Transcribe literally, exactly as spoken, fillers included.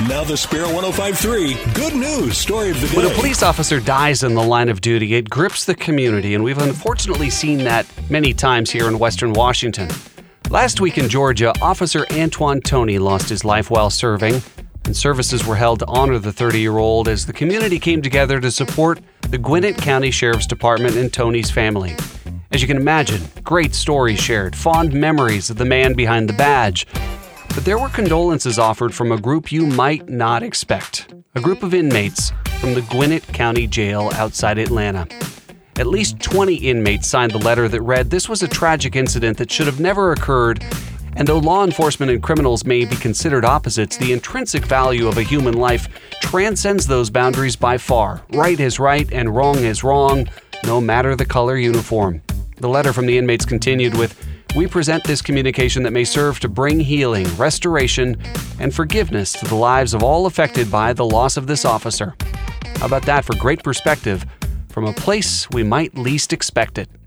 And now the Spirit one oh five point three Good News Story of the Day. When a police officer dies in the line of duty, it grips the community, and we've unfortunately seen that many times here in Western Washington. Last week in Georgia, Officer Antoine Toney lost his life while serving, and services were held to honor the thirty-year-old as the community came together to support the Gwinnett County Sheriff's Department and Toney's family. As you can imagine, great stories shared, fond memories of the man behind the badge. But there were condolences offered from a group you might not expect. A group of inmates from the Gwinnett County Jail outside Atlanta. At least twenty inmates signed the letter that read, "This was a tragic incident that should have never occurred, and though law enforcement and criminals may be considered opposites, the intrinsic value of a human life transcends those boundaries by far. Right is right and wrong is wrong, no matter the color uniform." The letter from the inmates continued with, "We present this communication that may serve to bring healing, restoration, and forgiveness to the lives of all affected by the loss of this officer." How about that for great perspective from a place we might least expect it?